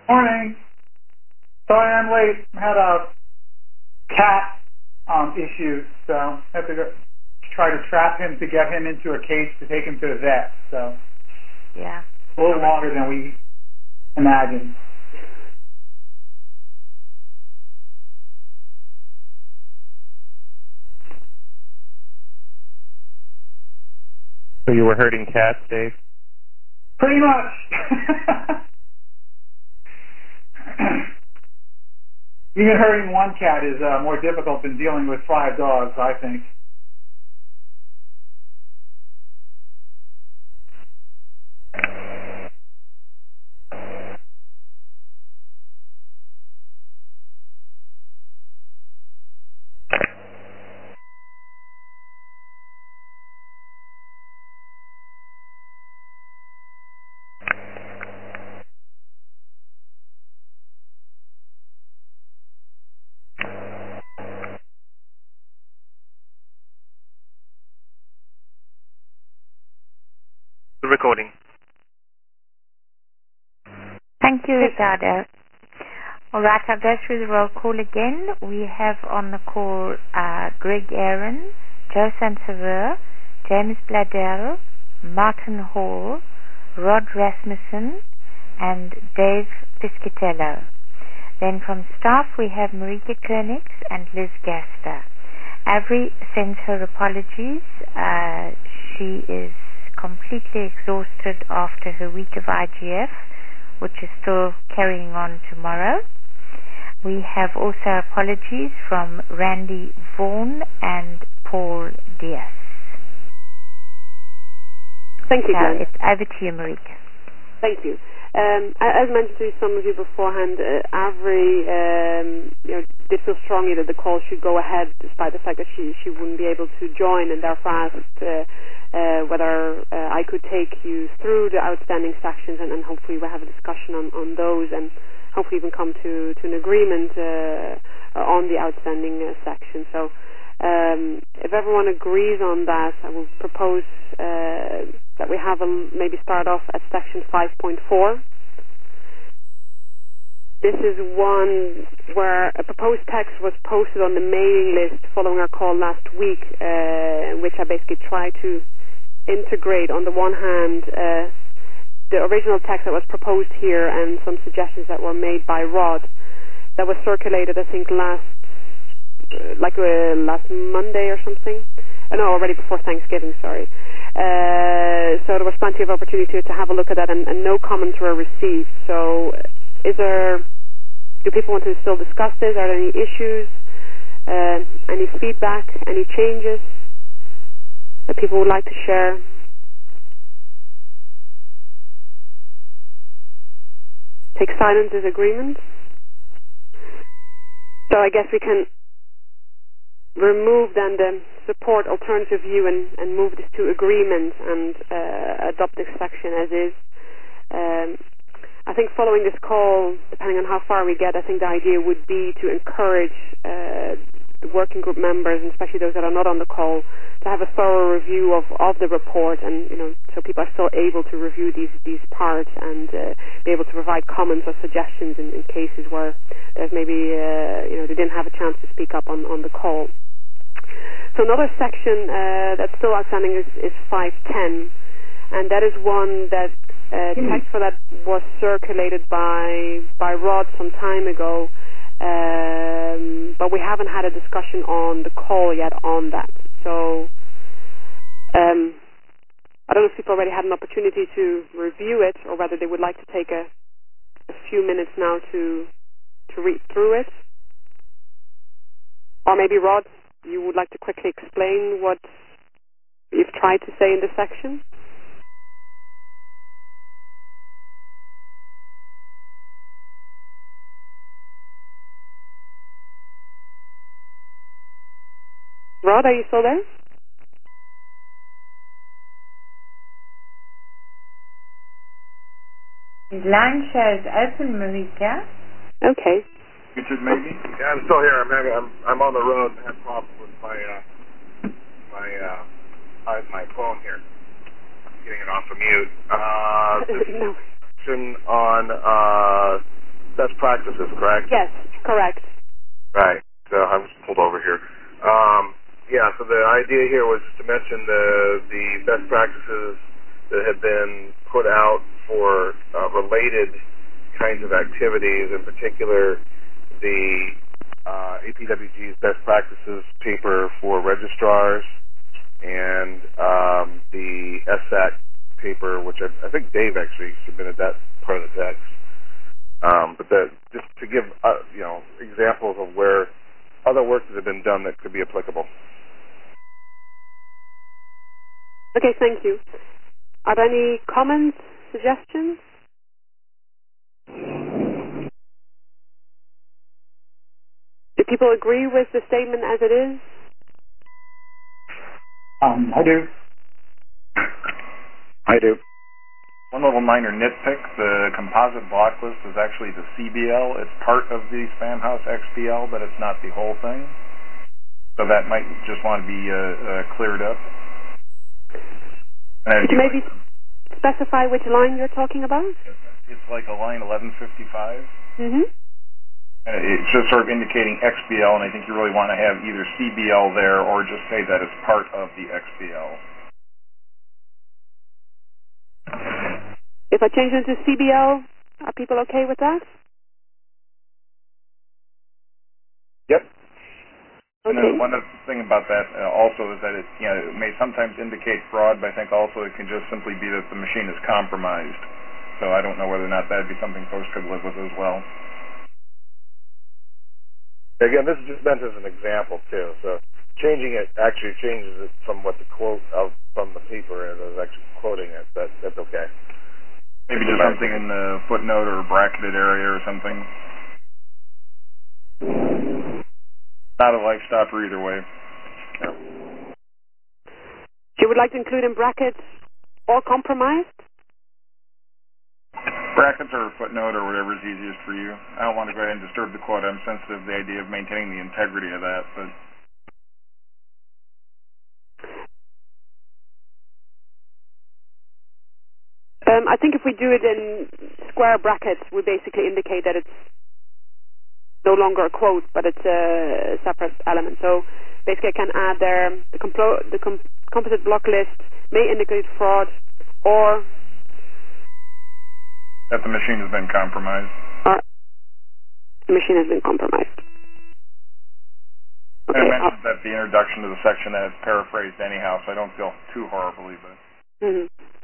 Morning. Sorry I'm late. I had a cat issue, so I have to go try to trap him to get him into a cage to take him to the vet. So yeah, a little longer than we imagined. So you were herding cats, Dave? Pretty much. Even herding one cat is more difficult than dealing with 5 dogs, I think. The recording. thank you, Ricardo. All right, I'll go through the roll call again. We have on the call Greg Aaron, Joe Sansevier, James Bladell, Martin Hall, Rod Rasmussen, and Dave Piscitello. Then from staff we have Marika Koenigs and Liz Gaster. Avery sends her apologies. She is completely exhausted after her week of IGF, which is still carrying on tomorrow. We have also apologies from Randy Vaughan and Paul Diaz. Thank you, Jen. It's over to you, Marika. Thank you. As mentioned to some of you beforehand, Avery did feel strongly that the call should go ahead despite the fact that she wouldn't be able to join, and therefore asked whether I could take you through the outstanding sections and hopefully we'll have a discussion on those and hopefully even come to an agreement on the outstanding section. So if everyone agrees on that, I will propose that we have maybe start off at section 5.4. This is one where a proposed text was posted on the mailing list following our call last week, in which I basically tried to integrate, on the one hand, the original text that was proposed here and some suggestions that were made by Rod that was circulated, I think, last Monday or something. No, already before Thanksgiving, sorry. So there was plenty of opportunity to have a look at that, and no comments were received. So do people want to still discuss this? Are there any issues, any feedback, any changes that people would like to share? Take silence as agreement. So I guess we can remove then the support alternative view and move this to agreement and adopt this section as is. I think following this call, depending on how far we get, I think the idea would be to encourage the working group members, and especially those that are not on the call, to have a thorough review of the report, and so people are still able to review these parts and be able to provide comments or suggestions in cases where there's maybe they didn't have a chance to speak up on the call. So another section that's still outstanding is 510, and that is one that text for that was circulated by Rod some time ago, but we haven't had a discussion on the call yet on that. So I don't know if people already had an opportunity to review it, or whether they would like to take a few minutes now to read through it. Or maybe, Rod, you would like to quickly explain what you've tried to say in this section? Rod, are you still there? His line shows open, Marika. Okay. Richard, maybe? Yeah, I'm still here. I'm on the road and have problems with my phone here. Getting it off of mute. No. Section on best practices, correct? Yes, correct. Right. So I'm just pulled over here. Yeah, so the idea here was to mention the best practices that have been put out for related kinds of activities, in particular the APWG's best practices paper for registrars and the SAC paper, which I think Dave actually submitted that part of the text. But just to give examples of where other work that have been done that could be applicable. Okay, thank you. Are there any comments, suggestions? Do people agree with the statement as it is? I do. I do. One little minor nitpick, the composite block list is actually the CBL. It's part of the Spamhaus XBL, but it's not the whole thing. So that might just want to be cleared up. Could you maybe specify which line you're talking about? It's like a line 1155. Mm-hmm. It's just sort of indicating XBL, and I think you really want to have either CBL there or just say that it's part of the XBL. If I change it to CBL, are people okay with that? Yep. Okay. And then one other thing about that also is that it may sometimes indicate fraud, but I think also it can just simply be that the machine is compromised. So I don't know whether or not that would be something folks could live with as well. Again, this is just meant as an example too. So changing it actually changes it from what the quote from the paper is. I was actually quoting it. That's okay. Maybe just something in the footnote or bracketed area or something. Not a life stopper either way. No. You would like to include in brackets or compromised? Brackets or a footnote or whatever is easiest for you. I don't want to go ahead and disturb the quote. I'm sensitive to the idea of maintaining the integrity of that, but... I think if we do it in square brackets, we basically indicate that it's no longer a quote, but it's a separate element. So basically I can add there, the composite block list may indicate fraud or... that the machine has been compromised. Or the machine has been compromised. Okay, I mentioned that the introduction to the section that it's paraphrased anyhow, so I don't feel too horribly, but... Mm-hmm.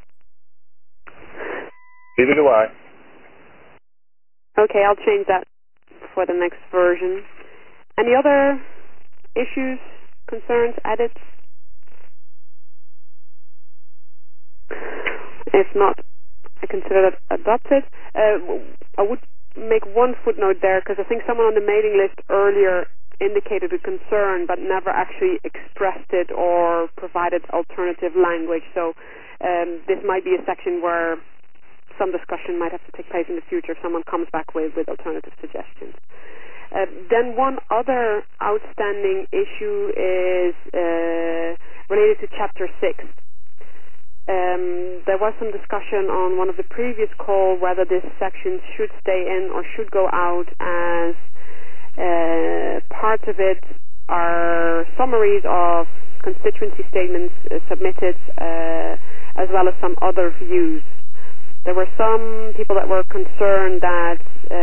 Neither do I. Okay, I'll change that for the next version. Any other issues, concerns, edits? If not, I consider that adopted. I would make one footnote there because I think someone on the mailing list earlier indicated a concern but never actually expressed it or provided alternative language. So this might be a section where some discussion might have to take place in the future if someone comes back with alternative suggestions. Then one other outstanding issue is related to Chapter 6. There was some discussion on one of the previous calls whether this section should stay in or should go out, as parts of it are summaries of constituency statements submitted as well as some other views. There were some people that were concerned that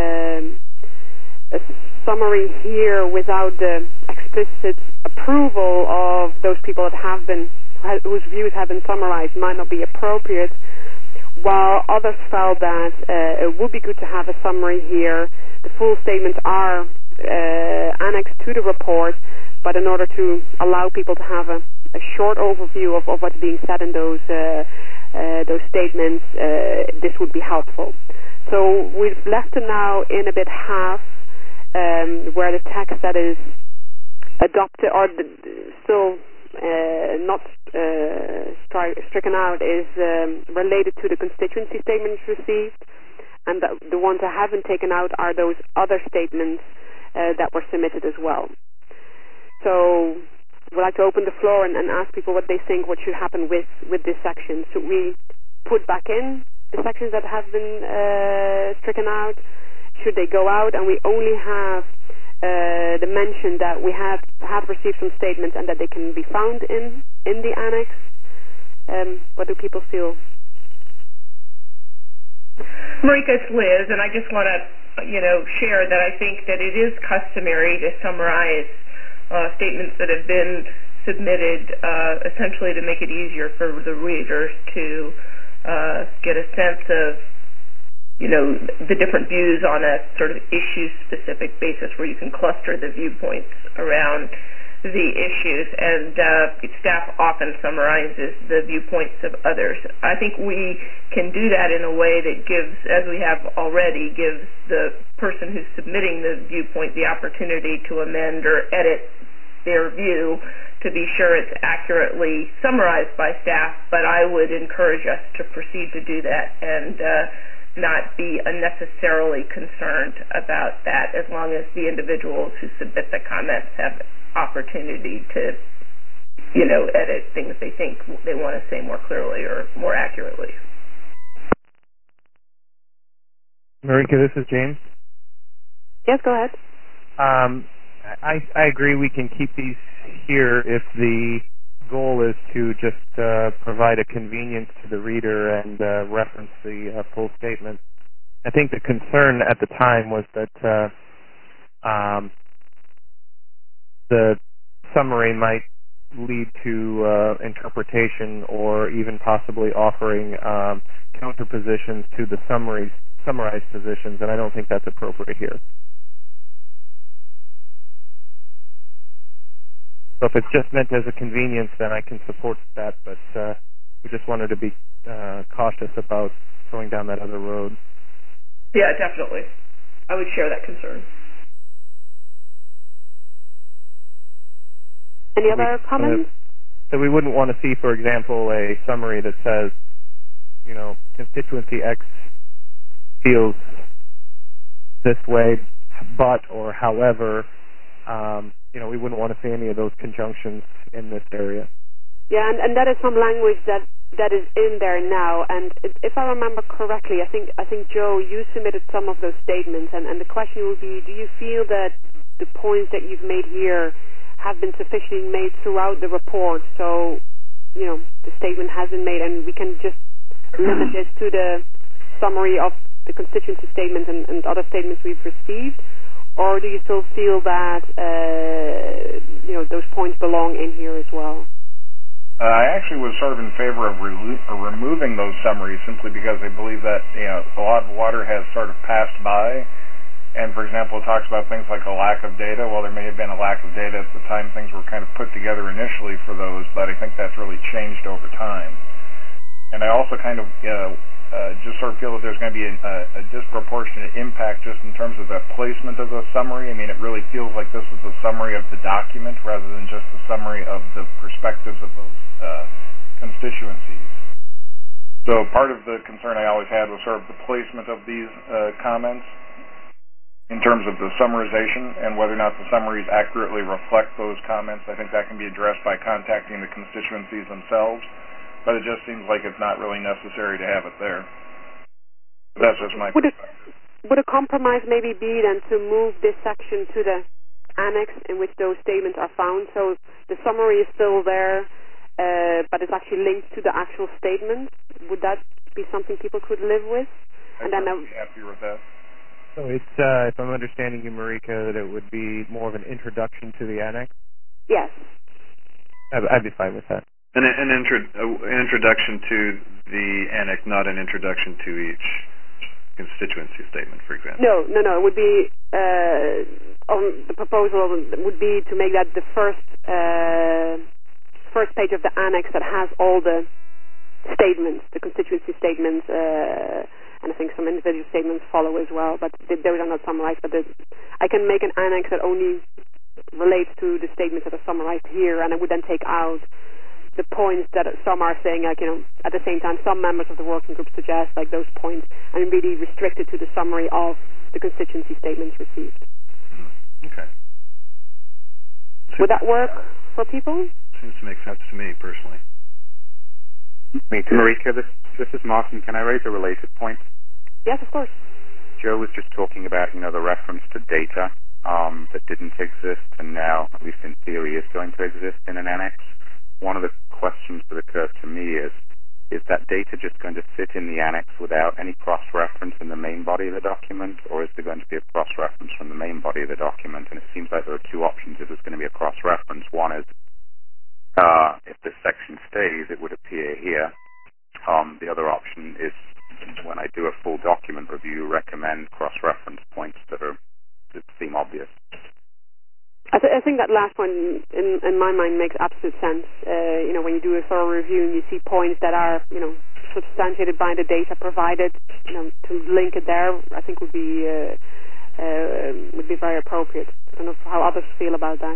a summary here without the explicit approval of those people that have been, whose views have been summarized, might not be appropriate, while others felt that it would be good to have a summary here. The full statements are annexed to the report, but in order to allow people to have a short overview of what's being said in those statements, this would be helpful. So we've left it now in a bit half, where the text that is adopted or still not stricken out is related to the constituency statements received, and the ones that haven't taken out are those other statements that were submitted as well. So we'd like to open the floor and ask people what they think what should happen with this section. Should we put back in the sections that have been stricken out? should they go out, and we only have the mention that we have received some statements and that they can be found in the annex. What do people feel? Marika, it's Liz, and I just want to, share that I think that it is customary to summarize statements that have been submitted, essentially to make it easier for the readers to get a sense of, the different views on a sort of issue-specific basis where you can cluster the viewpoints around the issues, and staff often summarizes the viewpoints of others. I think we can do that in a way that gives, as we have already, gives the person who's submitting the viewpoint the opportunity to amend or edit their view to be sure it's accurately summarized by staff, but I would encourage us to proceed to do that and not be unnecessarily concerned about that, as long as the individuals who submit the comments have opportunity to, edit things they think they want to say more clearly or more accurately. Marika, this is James. Yes, go ahead. I agree we can keep these here if the goal is to just provide a convenience to the reader and reference the full statement. I think the concern at the time was that the summary might lead to interpretation or even possibly offering counterpositions to the summarized positions, and I don't think that's appropriate here. So if it's just meant as a convenience, then I can support that, but we just wanted to be cautious about going down that other road. Yeah, definitely. I would share that concern. Any other comments? So we wouldn't want to see, for example, a summary that says, constituency X feels this way, but or however. We wouldn't want to see any of those conjunctions in this area. Yeah, and that is some language that is in there now. And if I remember correctly, I think Joe, you submitted some of those statements, and the question would be: do you feel that the points that you've made here have been sufficiently made throughout the report? So, the statement has been made, and we can just limit it to the summary of the constituency statements and other statements we've received. Or do you still feel that those points belong in here as well? I actually was sort of in favor of removing those summaries simply because I believe that a lot of water has sort of passed by. And for example, it talks about things like a lack of data. Well, there may have been a lack of data at the time things were kind of put together initially for those, but I think that's really changed over time. And I also kind of just sort of feel that there's going to be a disproportionate impact just in terms of the placement of the summary. I mean, it really feels like this is a summary of the document rather than just a summary of the perspectives of those constituencies. So part of the concern I always had was sort of the placement of these comments in terms of the summarization and whether or not the summaries accurately reflect those comments. I think that can be addressed by contacting the constituencies themselves. But it just seems like it's not really necessary to have it there. But that's just my perspective. Would a compromise maybe be then to move this section to the annex in which those statements are found? So the summary is still there, but it's actually linked to the actual statement. Would that be something people could live with? I'd be happy with that. So it's, if I'm understanding you, Marika, that it would be more of an introduction to the annex? Yes. I'd be fine with that. An introduction to the annex, not an introduction to each constituency statement, for example. No. It would be the proposal would be to make that the first page of the annex that has all the statements, the constituency statements, and I think some individual statements follow as well. But those are not summarized. But I can make an annex that only relates to the statements that are summarized here, and I would then take out the points that some are saying, at the same time, some members of the working group suggest, those points, and really restricted to the summary of the constituency statements received. Okay. Would that work for people? Seems to make sense to me, personally. Me too. Marika, this is Martin. Can I raise a related point? Yes, of course. Joe was just talking about, the reference to data that didn't exist and now, at least in theory, is going to exist in an annex. One of the questions that occurs to me is that data just going to sit in the annex without any cross-reference in the main body of the document, or is there going to be a cross-reference from the main body of the document? And it seems like there are two options if there's going to be a cross-reference. One is, if this section stays, it would appear here. The other option is, when I do a full document review, recommend cross-reference points that seem obvious. I think that last one, in my mind, makes absolute sense. When you do a thorough review and you see points that are, substantiated by the data provided, to link it there, I think would be very appropriate. I don't know how others feel about that.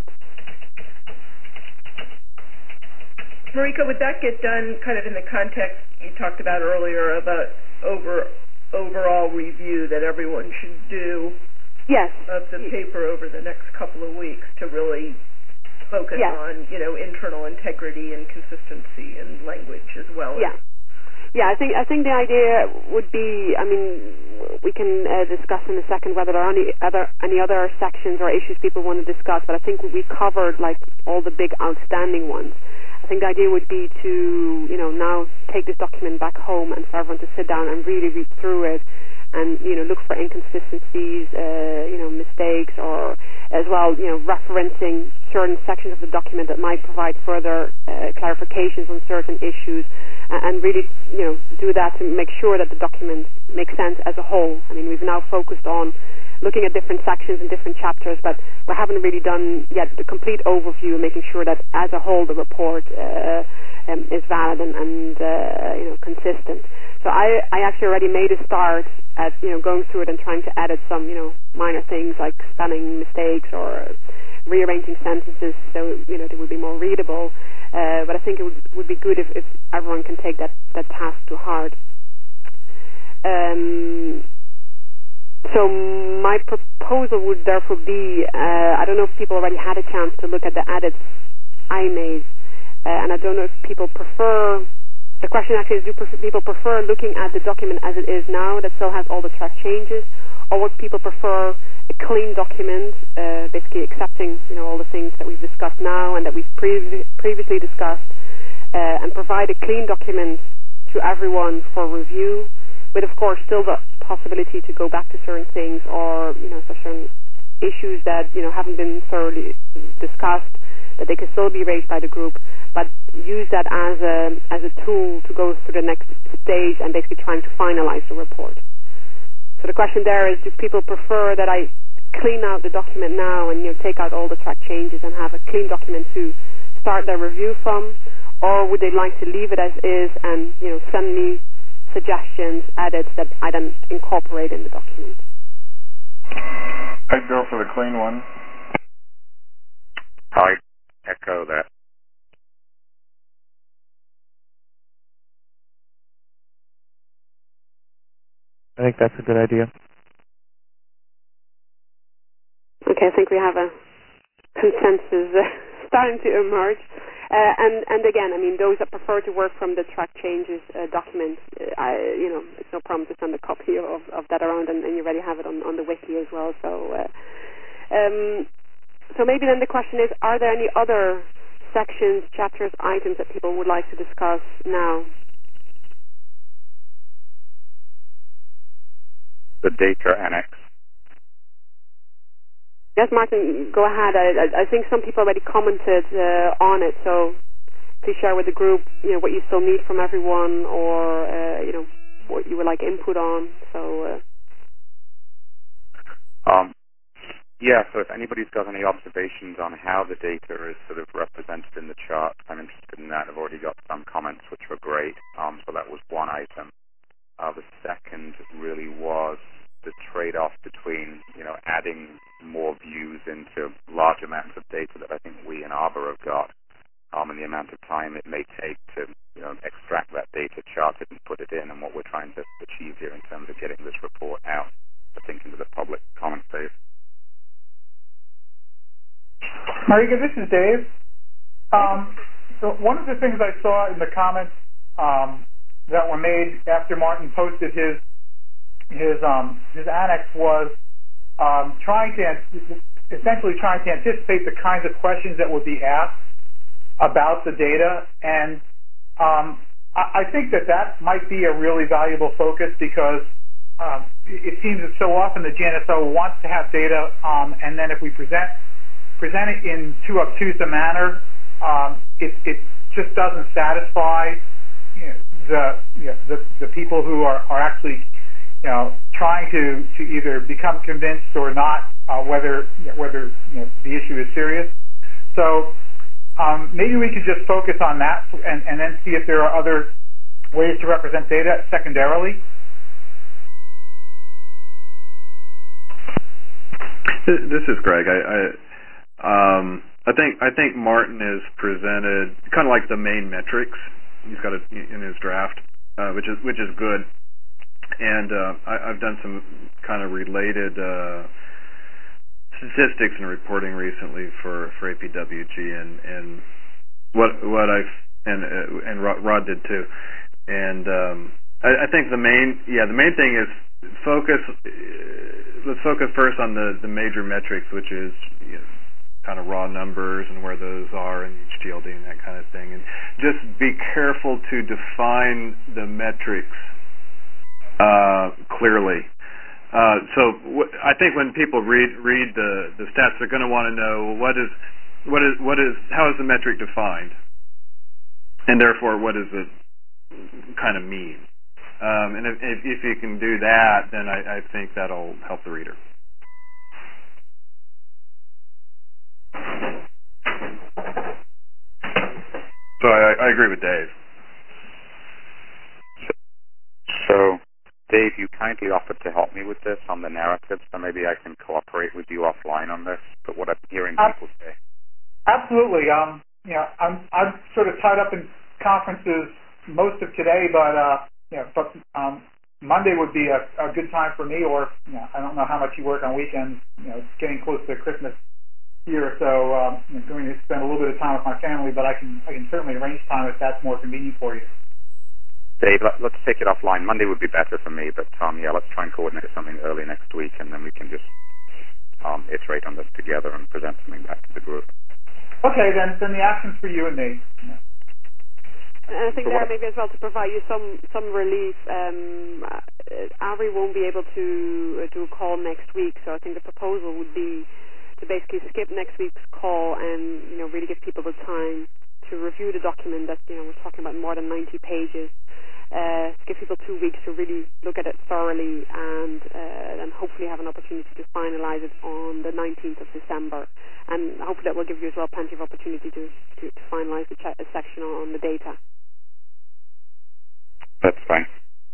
Marika, would that get done kind of in the context you talked about earlier about overall review that everyone should do? Yes. Of the paper over the next couple of weeks to really focus on, internal integrity and consistency and language as well. Yeah, I think the idea would be, we can discuss in a second whether there are any other sections or issues people want to discuss, but I think we covered all the big outstanding ones. I think the idea would be to, now take this document back home and for everyone to sit down and really read through it and, look for inconsistencies, mistakes, or as well, referencing certain sections of the document that might provide further clarifications on certain issues, and really, do that to make sure that the document makes sense as a whole. We've now focused on looking at different sections and different chapters, but we haven't really done yet the complete overview, making sure that as a whole the report is valid and consistent. So I actually already made a start at going through it and trying to edit some minor things like spelling mistakes or rearranging sentences so they would be more readable. But I think it would be good if everyone can take that task to heart. So my proposal would therefore be, I don't know if people already had a chance to look at the edits I made, and I don't know if people prefer, the question actually is, do people prefer looking at the document as it is now that still has all the track changes, or would people prefer a clean document, basically accepting all the things that we've discussed now and that we've previously discussed, and provide a clean document to everyone for review, with of course still the possibility to go back to certain things or certain issues that haven't been thoroughly discussed, that they can still be raised by the group, but use that as a tool to go through the next stage and basically trying to finalize the report. So the question there is, do people prefer that I clean out the document now and take out all the track changes and have a clean document to start their review from, or would they like to leave it as is and send me suggestions, edits that I then incorporate in the document? I'd go for the clean one. I echo that. I think that's a good idea. Okay, I think we have a consensus starting to emerge. And again, those that prefer to work from the track changes document, it's no problem to send a copy of that around, and you already have it on the wiki as well. So maybe then the question is, are there any other sections, chapters, items that people would like to discuss now? The data annex. Yes, Martin, go ahead. I think some people already commented on it, so please share with the group, what you still need from everyone, or what you would like input on. So. So if anybody's got any observations on how the data is sort of represented in the chart, I'm interested in that. I've already got some comments which were great. So that was one item. The second really was the trade-off between, adding more views into large amounts of data that I think we in Arbor have got, and the amount of time it may take to, extract that data, chart it, and put it in, and what we're trying to achieve here in terms of getting this report out, I think, into the public comment space. Marika, this is Dave. So one of the things I saw in the comments that were made after Martin posted his his annex was essentially trying to anticipate the kinds of questions that would be asked about the data, and I think that might be a really valuable focus because it seems that so often the GNSO wants to have data, and then if we present it in too obtuse a manner, it just doesn't satisfy the people who are actually trying to either become convinced or not whether the issue is serious. So maybe we could just focus on that and then see if there are other ways to represent data secondarily. This is Greg. I think Martin has presented kind of like the main metrics. He's got it in his draft, which is good. And I've done some kind of related statistics and reporting recently for APWG, and what I've and Rod did too. And I think the main thing is focus. Let's focus first on the major metrics, which is kind of raw numbers and where those are in HGLD and that kind of thing, and just be careful to define the metrics clearly. So I think when people read the stats, they're going to want to know how is the metric defined, and therefore what does it kind of mean. And if you can do that, then I think that'll help the reader. So I agree with Dave. So, Dave, you kindly offered to help me with this on the narrative, so maybe I can cooperate with you offline on this. But what I'm hearing people say. Absolutely. I'm sort of tied up in conferences most of today, but Monday would be a good time for me. Or I don't know how much you work on weekends. It's getting close to Christmas here, so I'm going to spend a little bit of time with my family. But I can certainly arrange time if that's more convenient for you. Dave, let's take it offline. Monday would be better for me, but let's try and coordinate something early next week, and then we can just iterate on this together and present something back to the group. Okay, then the action's for you and me. Yeah. And I think there maybe as well to provide you some relief. Ari won't be able to do a call next week, so I think the proposal would be to basically skip next week's call and really give people the time to review the document that we're talking about more than 90 pages. Give people 2 weeks to really look at it thoroughly, and then hopefully have an opportunity to finalize it on the 19th of December. And hopefully that will give you as well plenty of opportunity to finalize the section on the data. That's fine.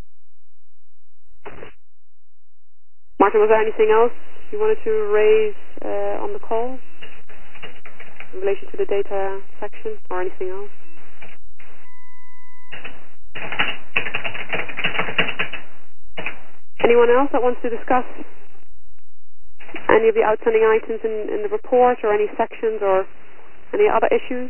Martin, was there anything else you wanted to raise on the call in relation to the data section or anything else? Anyone else that wants to discuss any of the outstanding items in the report, or any sections, or any other issues?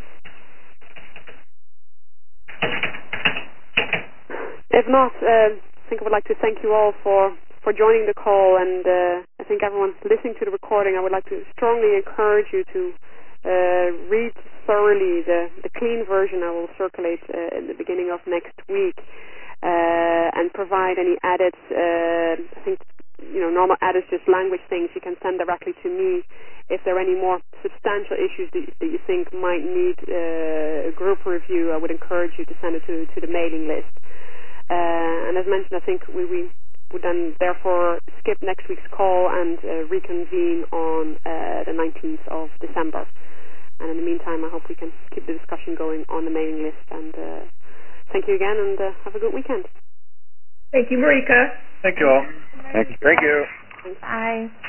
If not, I think I would like to thank you all for joining the call, and I think everyone listening to the recording, I would like to strongly encourage you to read thoroughly the clean version I will circulate in the beginning of next week. And provide any edits. I think normal edits, just language things, you can send directly to me. If there are any more substantial issues that you think might need a group review, I would encourage you to send it to the mailing list. And as mentioned, I think we would then therefore skip next week's call and reconvene on the 19th of December. And in the meantime, I hope we can keep the discussion going on the mailing list. And thank you again, and have a good weekend. Thank you, Marika. Thank you all. Thank you. Bye.